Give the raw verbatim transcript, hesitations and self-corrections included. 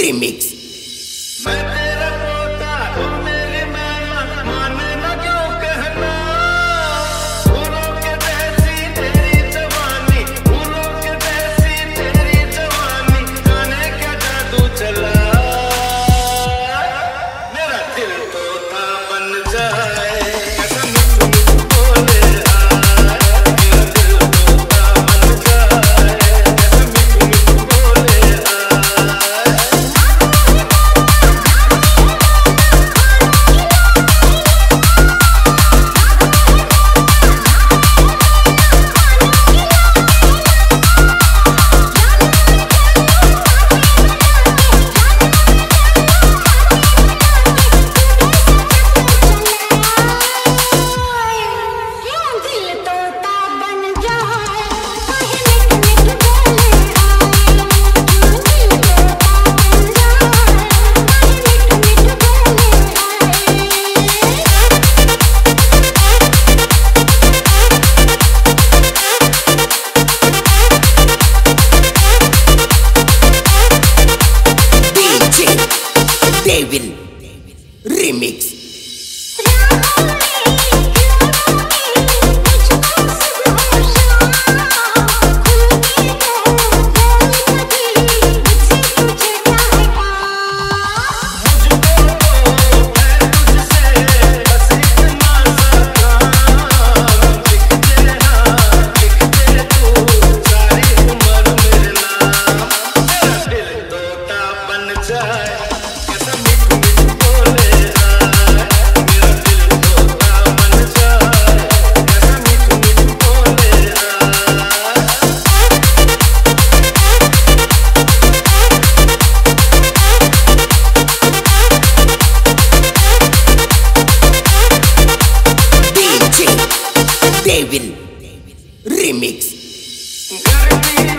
Remix. मैं तेरा पोता तू मेरी मैना, माने ना क्यों कहना। फूलों के जैसी तेरी जवानी, फूलों के जैसी तेरी जवानी, जाने क्या जादू चला। मेरा दिल तोता बन जाए, ऐसा मिठू मिठू बोले आए। मेरा दिल तोता बन जाए, ऐसा मिठू मिठू बोले आए। Devil Remix. Devil Remix.